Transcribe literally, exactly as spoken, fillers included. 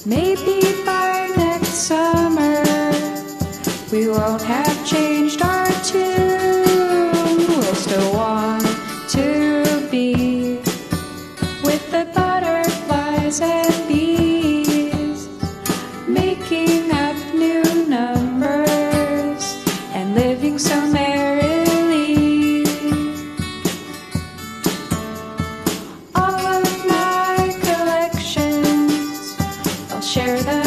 maybe by next summer we won't have changed our tune. We'll still want to be with the butterflies and bees, making up new numbers and living so merrily. All of my collections, I'll share them